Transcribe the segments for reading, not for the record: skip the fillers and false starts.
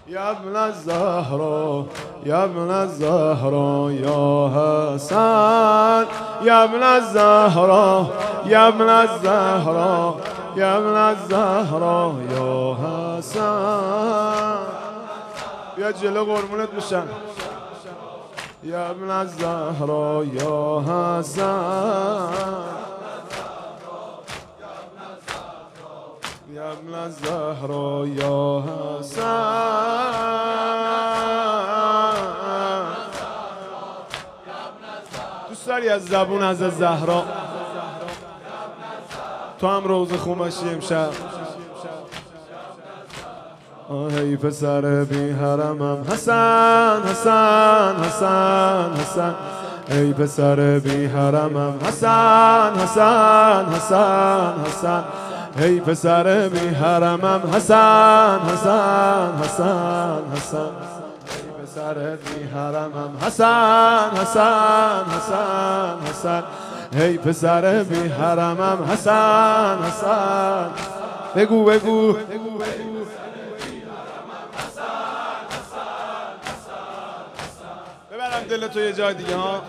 يا ابن الزهراء يا ابن الزهراء يا حسن يا ابن الزهراء يا ابن الزهراء يا ابن الزهراء يا حسن بیا جلو قربونت میشم يا ابن الزهراء يا حسن يا ابن الزهراء يا حسن دوست داری از زبون از زهرا تو هم روز خومشی امشب ای پسر بی حرمم حسن حسن حسن حسن ای پسر بی حرمم حسن حسن حسن حسن ای پسر بی حرمم حسن حسن حسن حسن ای پسر بی حرمم حسن حسن حسن حسن ای پسر بی حرمم حسن حسن بگو بگو ببرم دل تو یه جای دیگه ها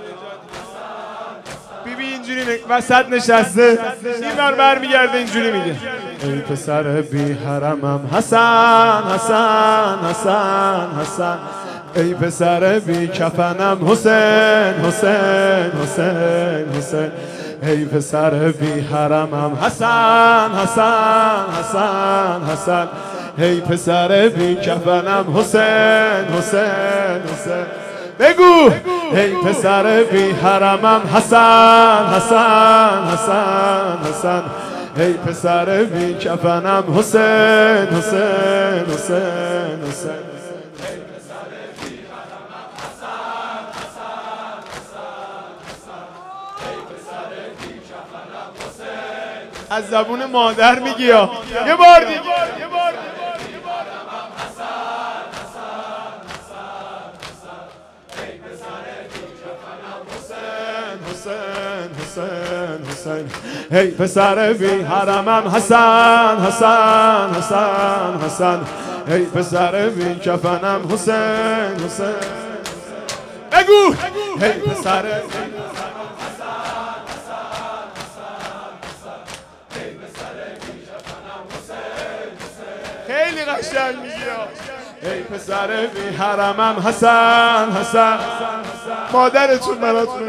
بیبی اینجوری وسط نشسته این بر میگرده اینجوری میگه ای پسر بی حرمم حسن حسن حسن حسن ای پسر بی کفنم حسین حسین حسین حسین ای پسر بی حرمم حسن حسن حسن حسن ای پسر بی کفنم حسین حسین حسین بگو ای پسر بی حرمم حسن حسن حسن حسن ای پسر بی کفنم حسین حسین حسین حسین از زبون مادر میگی یا یه بار دیگه حسین حسین ای پسر بی حرمم حسن حسن حسن حسن ای پسر بی کفنم حسین حسین بگو ای پسر خیلی قشنگ میگی ای پسر بی حرمم حسن حسن مادرتون براتون